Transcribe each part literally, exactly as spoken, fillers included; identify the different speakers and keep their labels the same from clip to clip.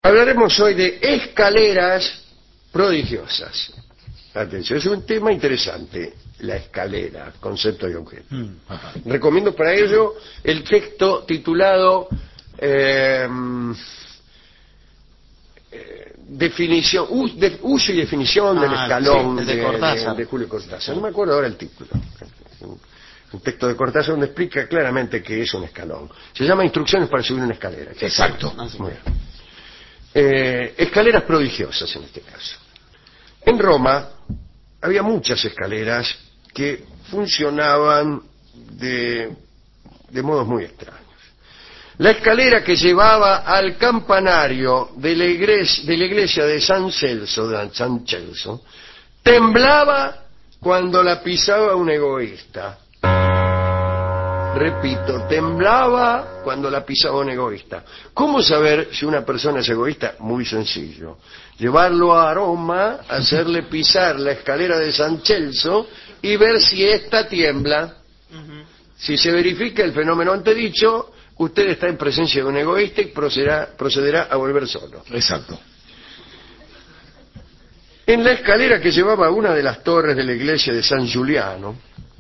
Speaker 1: Hablaremos hoy de escaleras prodigiosas. Atención, es un tema interesante, la escalera, concepto y objeto. Mm, Recomiendo para ello el texto titulado eh, eh, definición, us, de, uso y definición ah, del escalón
Speaker 2: sí, de,
Speaker 1: de,
Speaker 2: Cortázar.
Speaker 1: de, de Julio Cortázar. No me acuerdo ahora el título. Un, un texto de Cortázar donde explica claramente que es un escalón. Se llama Instrucciones para subir una escalera.
Speaker 3: Exacto.
Speaker 1: Muy bien. Eh, escaleras prodigiosas en este caso. En Roma había muchas escaleras que funcionaban de, de modos muy extraños. La escalera que llevaba al campanario de la iglesia de, la iglesia de San Celso, de San Celso, temblaba cuando la pisaba un egoísta. Repito, temblaba cuando la pisaba un egoísta. ¿Cómo saber si una persona es egoísta? Muy sencillo. Llevarlo a Roma, hacerle pisar la escalera de San Celso y ver si ésta tiembla. Uh-huh. Si se verifica el fenómeno antedicho, usted está en presencia de un egoísta y procederá, procederá a volver solo.
Speaker 3: Exacto.
Speaker 1: En la escalera que llevaba a una de las torres de la iglesia de San Giuliano,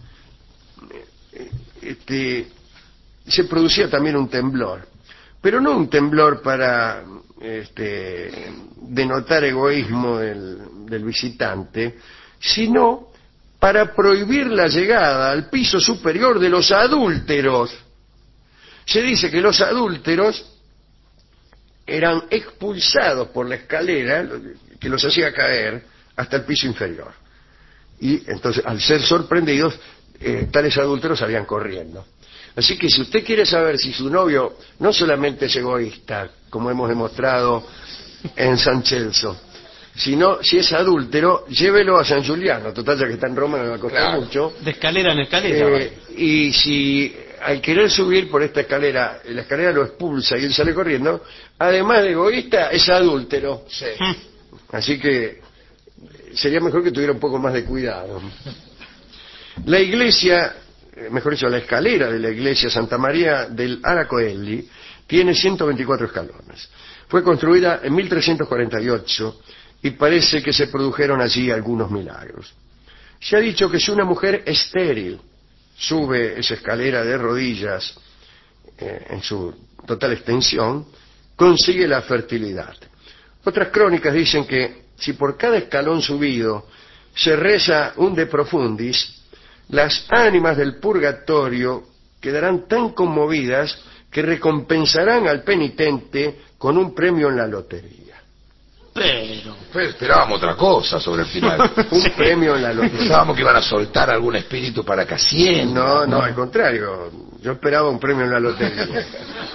Speaker 1: Este, se producía también un temblor, pero no un temblor para este, denotar egoísmo del, del visitante, sino para prohibir la llegada al piso superior de los adúlteros. Se dice que los adúlteros eran expulsados por la escalera que los hacía caer hasta el piso inferior, y entonces al ser sorprendidos Eh, tales adúlteros salían corriendo. Así que si usted quiere saber si su novio no solamente es egoísta, como hemos demostrado en San Celso, sino si es adúltero, llévelo a San Giuliano, total ya que está en Roma no le va a costar claro. mucho.
Speaker 2: De escalera en escalera.
Speaker 1: Eh, y si al querer subir por esta escalera, la escalera lo expulsa y él sale corriendo, además de egoísta, es adúltero. Sí. Así que sería mejor que tuviera un poco más de cuidado. La iglesia, mejor dicho, la escalera de la iglesia Santa María del Aracoeli tiene ciento veinticuatro escalones. Fue construida en mil trescientos cuarenta y ocho y parece que se produjeron allí algunos milagros. Se ha dicho que si una mujer estéril sube esa escalera de rodillas eh, en su total extensión, consigue la fertilidad. Otras crónicas dicen que si por cada escalón subido se reza un de profundis, las ánimas del purgatorio quedarán tan conmovidas que recompensarán al penitente con un premio en la lotería.
Speaker 3: Pero... Pero esperábamos otra cosa sobre el final.
Speaker 1: Un sí. premio en la lotería.
Speaker 3: Pensábamos que iban a soltar algún espíritu para que ascienda.
Speaker 1: No, no, no, al contrario. Yo esperaba un premio en la lotería.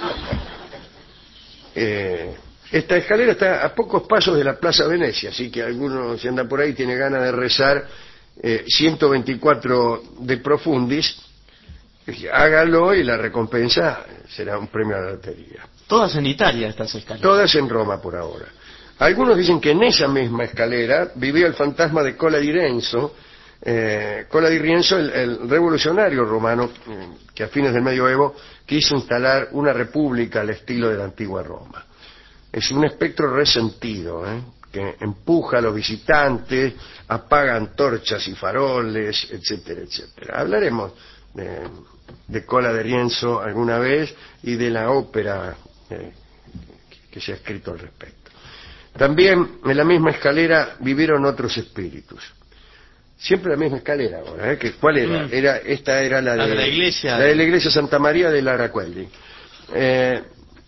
Speaker 1: eh, esta escalera está a pocos pasos de la Plaza Venecia, así que alguno, si anda por ahí, tiene ganas de rezar Eh, ciento veinticuatro de profundis, hágalo y la recompensa será un premio a la lotería.
Speaker 2: Todas en Italia estas escaleras.
Speaker 1: Todas en Roma por ahora. Algunos dicen que en esa misma escalera vivía el fantasma de Cola di Rienzo, eh, Cola di Rienzo, el, el revolucionario romano eh, que a fines del medioevo quiso instalar una república al estilo de la antigua Roma. Es un espectro resentido, ¿eh? que empuja a los visitantes, apaga antorchas y faroles, etcétera, etcétera. Hablaremos de, de Cola di Rienzo alguna vez y de la ópera eh, que se ha escrito al respecto. También en la misma escalera vivieron otros espíritus. Siempre la misma escalera ahora, ¿eh? ¿Que, ¿Cuál era?
Speaker 2: Mm.
Speaker 1: era? Esta era la de,
Speaker 2: la de la iglesia.
Speaker 1: La de la iglesia Santa María del Aracoeli. Eh,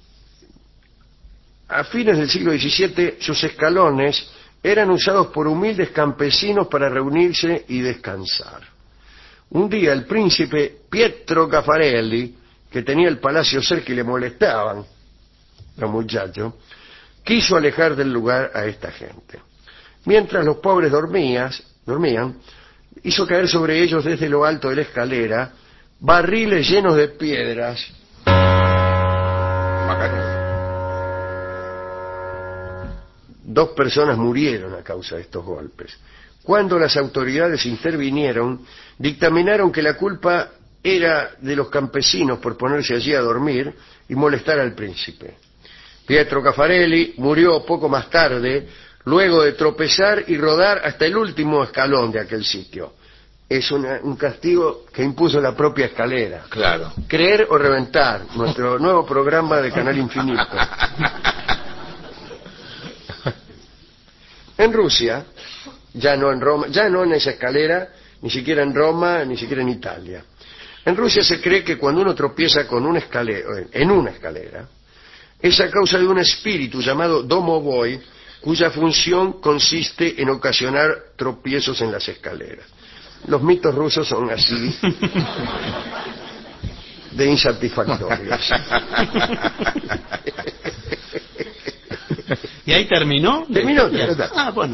Speaker 1: A fines del siglo diecisiete, sus escalones eran usados por humildes campesinos para reunirse y descansar. Un día el príncipe Pietro Caffarelli, que tenía el palacio cerca y le molestaban los muchachos, quiso alejar del lugar a esta gente. Mientras los pobres dormían, dormían, hizo caer sobre ellos desde lo alto de la escalera barriles llenos de piedras. Dos personas murieron a causa de estos golpes. Cuando las autoridades intervinieron, dictaminaron que la culpa era de los campesinos por ponerse allí a dormir y molestar al príncipe. Pietro Caffarelli murió poco más tarde, luego de tropezar y rodar hasta el último escalón de aquel sitio. Es una, un castigo que impuso la propia escalera.
Speaker 3: Claro.
Speaker 1: Creer o reventar, nuestro nuevo programa de Canal Infinito. En Rusia, ya no en Roma, ya no en esa escalera, ni siquiera en Roma, ni siquiera en Italia. En Rusia se cree que cuando uno tropieza con una escalera, en una escalera, es a causa de un espíritu llamado domovoi, cuya función consiste en ocasionar tropiezos en las escaleras. Los mitos rusos son así de insatisfactorios.
Speaker 2: ¿Y ahí terminó?
Speaker 1: Terminó, ya está.
Speaker 2: Ah, bueno.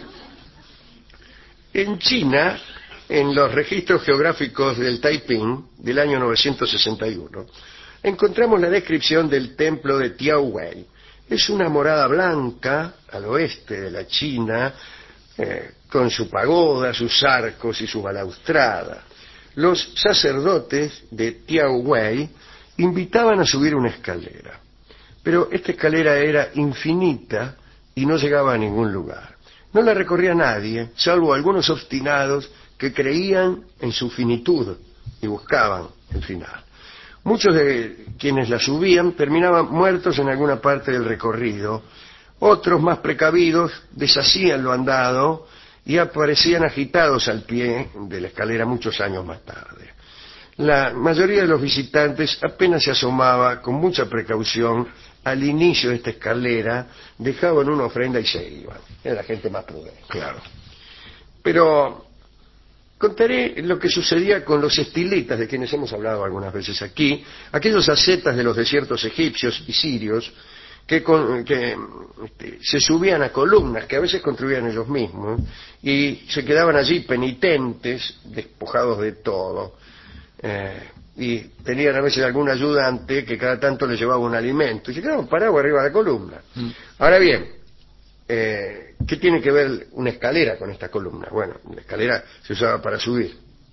Speaker 1: En China, en los registros geográficos del Taiping del año novecientos sesenta y uno, encontramos la descripción del templo de Tiaowei. Es una morada blanca al oeste de la China, eh, con su pagoda, sus arcos y su balaustrada. Los sacerdotes de Tiaowei invitaban a subir una escalera, pero esta escalera era infinita y no llegaba a ningún lugar. No la recorría nadie, salvo algunos obstinados que creían en su finitud y buscaban el final. Muchos de quienes la subían terminaban muertos en alguna parte del recorrido. Otros, más precavidos, deshacían lo andado y aparecían agitados al pie de la escalera muchos años más tarde. La mayoría de los visitantes apenas se asomaba con mucha precaución al inicio de esta escalera, dejaban una ofrenda y se iban. Era la gente más prudente.
Speaker 3: Claro.
Speaker 1: Pero contaré lo que sucedía con los estilitas, de quienes hemos hablado algunas veces aquí, aquellos ascetas de los desiertos egipcios y sirios, que, con, que este, se subían a columnas que a veces construían ellos mismos y se quedaban allí penitentes, despojados de todo, eh, y tenían a veces algún ayudante que cada tanto les llevaba un alimento y se quedaban parados arriba de la columna. Mm. Ahora bien, eh, ¿qué tiene que ver una escalera con esta columna? Bueno, la escalera se usaba para subir.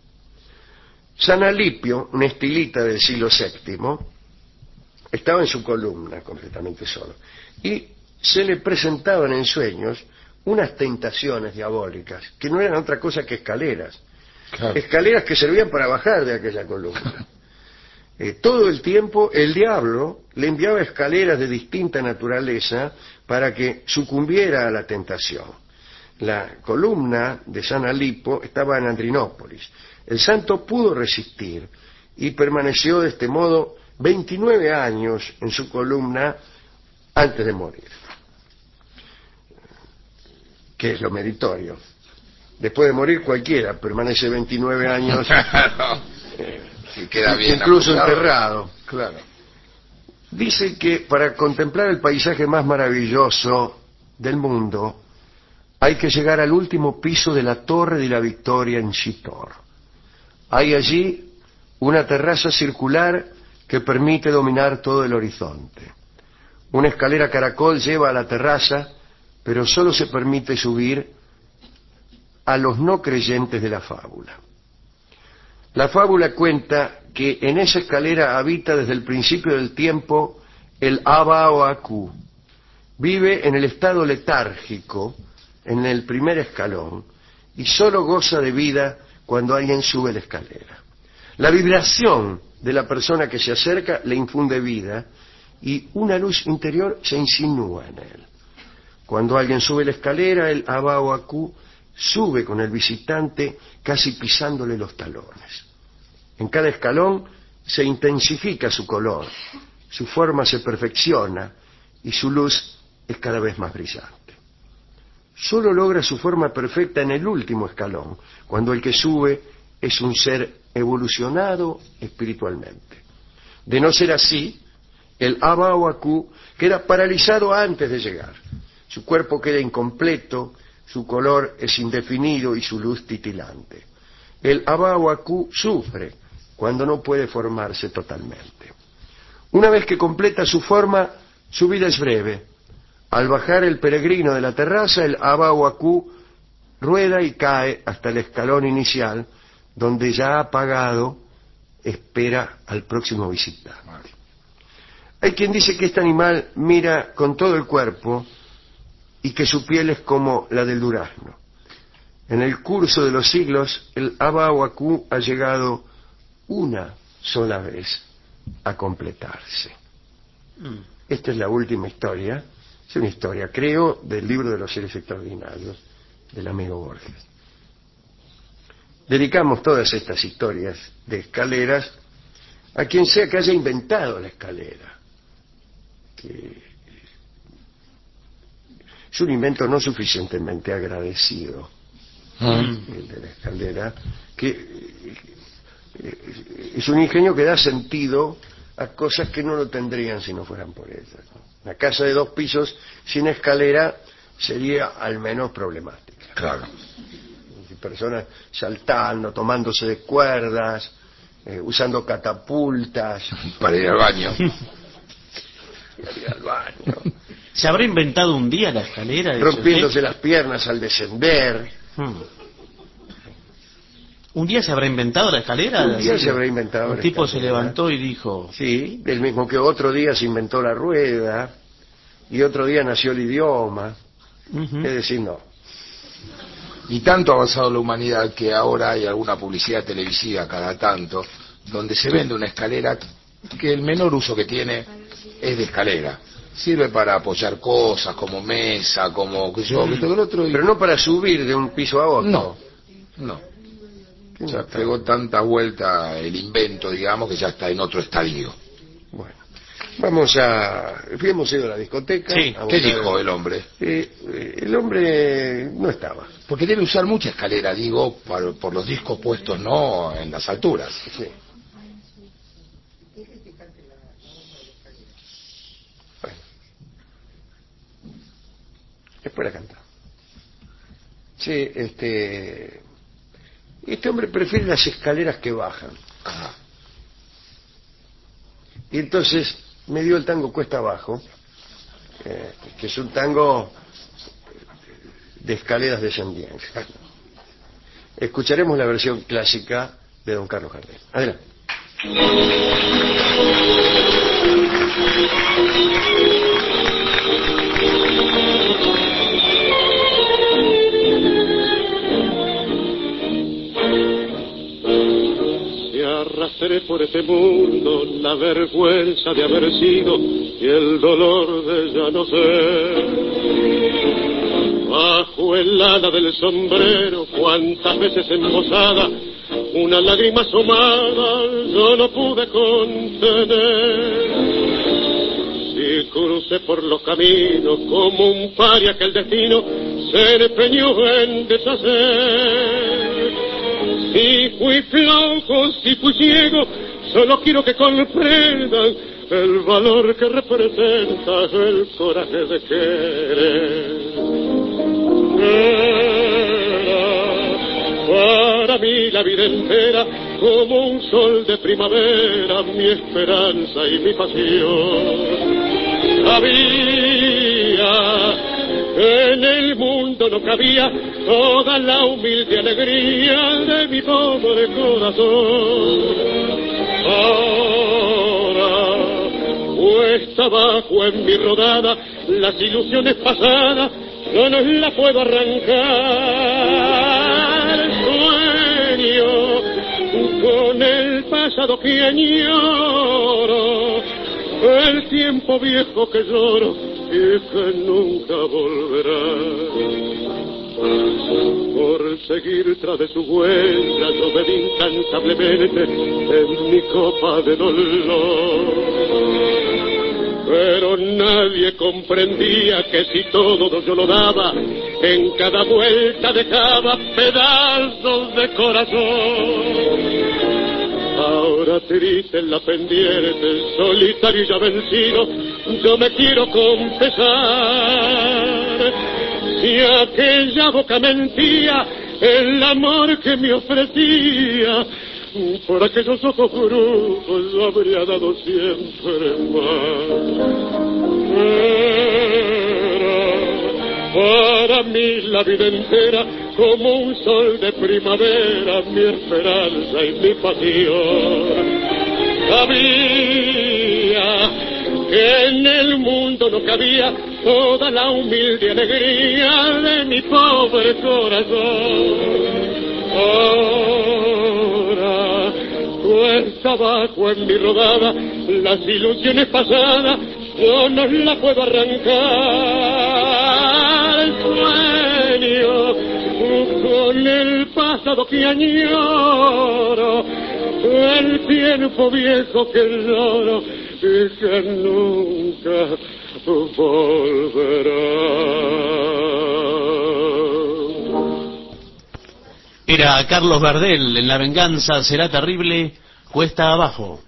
Speaker 1: San Alipio, un estilita del siglo séptimo, estaba en su columna completamente solo y se le presentaban en sueños unas tentaciones diabólicas que no eran otra cosa que escaleras, claro. Escaleras que servían para bajar de aquella columna. Eh, todo el tiempo el diablo le enviaba escaleras de distinta naturaleza para que sucumbiera a la tentación. La columna de San Alipo estaba en Adrianópolis. El santo pudo resistir y permaneció de este modo veintinueve años en su columna antes de morir. Que es lo meritorio. Después de morir cualquiera permanece veintinueve años eh,
Speaker 3: si queda bien
Speaker 1: incluso
Speaker 3: apuntado.
Speaker 1: enterrado. Claro. Dice que para contemplar el paisaje más maravilloso del mundo hay que llegar al último piso de la Torre de la Victoria en Chitor. Hay allí una terraza circular que permite dominar todo el horizonte. Una escalera caracol lleva a la terraza, pero solo se permite subir a los no creyentes de la fábula. La fábula cuenta que en esa escalera habita desde el principio del tiempo el Abaoacu. Vive en el estado letárgico, en el primer escalón, y solo goza de vida cuando alguien sube la escalera. La vibración de la persona que se acerca le infunde vida y una luz interior se insinúa en él. Cuando alguien sube la escalera, el Abaoacu sube con el visitante casi pisándole los talones. En cada escalón se intensifica su color, su forma se perfecciona y su luz es cada vez más brillante. Solo logra su forma perfecta en el último escalón, cuando el que sube es un ser evolucionado espiritualmente. De no ser así, el Abaoacu queda paralizado antes de llegar. Su cuerpo queda incompleto, su color es indefinido y su luz titilante. El Abaoacu sufre cuando no puede formarse totalmente. Una vez que completa su forma, su vida es breve. Al bajar el peregrino de la terraza, el Abaoacu rueda y cae hasta el escalón inicial, donde ya apagado espera al próximo visitante. Hay quien dice que este animal mira con todo el cuerpo y que su piel es como la del durazno. En el curso de los siglos, el Abahuacú ha llegado una sola vez a completarse. Mm. Esta es la última historia. Es una historia, creo, del libro de los seres extraordinarios del amigo Borges. Dedicamos todas estas historias de escaleras a quien sea que haya inventado la escalera. Que es un invento no suficientemente agradecido, mm. el de la escalera, que es un ingenio que da sentido a cosas que no lo tendrían si no fueran por ellas. Una casa de dos pisos sin escalera sería al menos problemática.
Speaker 3: Claro.
Speaker 1: Personas saltando, tomándose de cuerdas, eh, usando catapultas.
Speaker 3: Para ir al baño.
Speaker 1: Para ir al baño.
Speaker 2: ¿Se habrá inventado un día la escalera?
Speaker 1: Rompiéndose las piernas al descender.
Speaker 2: Hmm. ¿Un día se habrá inventado la escalera?
Speaker 1: Un día se habrá inventado
Speaker 2: Un
Speaker 1: la
Speaker 2: tipo
Speaker 1: escalera.
Speaker 2: Se levantó y dijo...
Speaker 1: Sí, del mismo que otro día se inventó la rueda y otro día nació el idioma. Uh-huh. Es decir, no.
Speaker 3: Y tanto ha avanzado la humanidad que ahora hay alguna publicidad televisiva cada tanto donde se vende una escalera que el menor uso que tiene es de escalera. Sirve para apoyar cosas como mesa, como que yo, que todo el otro. Y...
Speaker 1: Pero no para subir de un piso a otro.
Speaker 3: No, no. Ya pegó tanta vuelta el invento, digamos, que ya está en otro estadio.
Speaker 1: Bueno, vamos a... Hemos ido a la discoteca.
Speaker 3: Sí. ¿Qué dijo el hombre?
Speaker 1: Eh, el hombre no estaba.
Speaker 3: Porque debe usar mucha escalera, digo, por, por los discos puestos, ¿no?, en las alturas.
Speaker 1: Sí. Bueno. Después la canta. Sí, este... Este hombre prefiere las escaleras que bajan.
Speaker 3: Ajá.
Speaker 1: Y entonces me dio el tango Cuesta Abajo, eh, que es un tango de escaleras descendientes. Escucharemos la versión clásica de don Carlos Gardel. Adelante.
Speaker 4: Arrastré por este mundo la vergüenza de haber sido y el dolor de ya no ser. Bajo el ala del sombrero, cuántas veces embosada, una lágrima asomada yo no pude contener. Si crucé por los caminos como un paria que el destino se empeñó en deshacer. Si fui flojo, si fui ciego, solo quiero que comprendan el valor que representa el coraje de querer. Era para mí la vida entera como un sol de primavera, mi esperanza y mi pasión. Sabía en el mundo no cabía toda la humilde alegría de mi pobre corazón. Ahora, cuesta abajo en mi rodada, las ilusiones pasadas yo no las puedo arrancar. Sueño con el pasado que añoro, el tiempo viejo que lloro y que nunca volverá. Por seguir tras de su huella yo bebí incansablemente en mi copa de dolor, pero nadie comprendía que si todo yo lo daba, en cada vuelta dejaba pedazos de corazón. Ahora triste en la pendiente, solitario y ya vencido, yo me quiero confesar. Si aquella boca mentía el amor que me ofrecía, por aquellos ojos brujos yo habría dado siempre más. Era para mí la vida entera como un sol de primavera, mi esperanza y mi pasión. Sabía que en el mundo no cabía toda la humilde alegría de mi pobre corazón. Ahora cuesta abajo en mi rodada, las ilusiones pasadas yo no las puedo arrancar. El sueño con el pasado que añoro, el tiempo viejo que lloro y que nunca volverá.
Speaker 2: Era Carlos Gardel en La venganza será terrible, cuesta abajo.